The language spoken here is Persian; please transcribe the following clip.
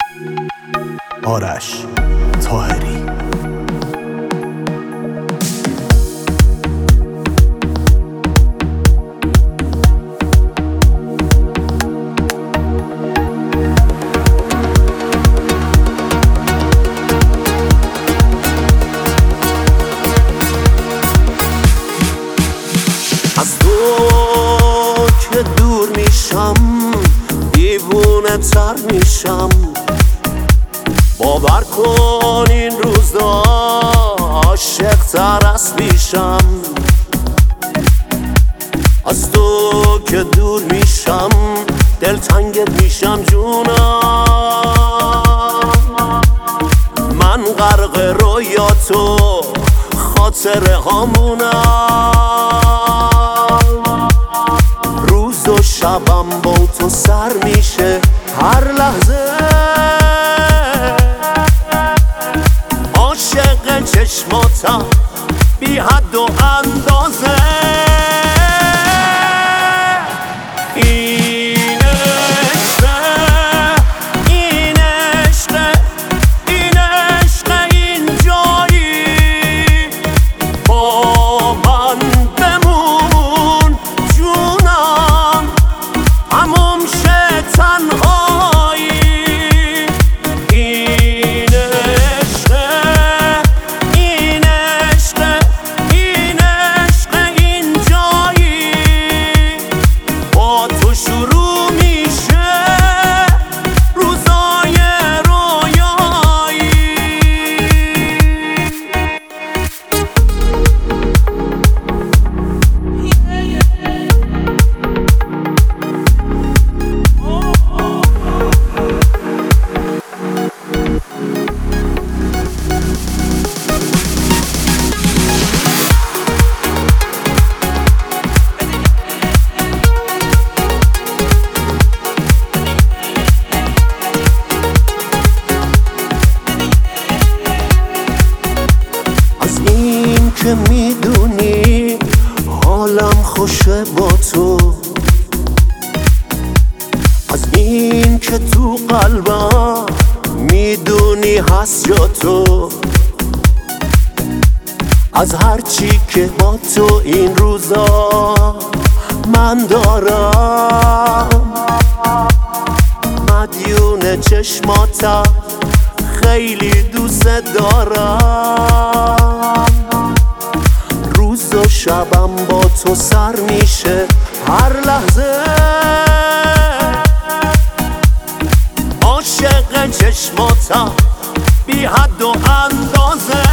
آرش طاهری. از تو که دور میشم دیوونه تر میشم، باور کن این روزا عاشق تر از پیشم. از تو که دور میشم دلتنگت میشم جونم، من غرق رویاتو خاطره هامونم. روز و شبم با تو سر میشه هر لحظه، عاشق چشماتم بی حد و اندازه. این عشقه، این عشقه، این عشقه، این جایی با من بمون جونم، تموم شه تنهایی. این عشقه، این عشقه، این عشقه، این جایی با تو شروع میشه روزای رویایی. از این که میدونی حالم خوشه با تو، از این که تو قلبم میدونی هست جا تو، از هرچی که با تو این روزا من دارم. مدیون چشماتم خیلی دوست دارم، روز و شبم با تو سر میشه هر لحظه، عاشق چشماتم بی حد و اندازه.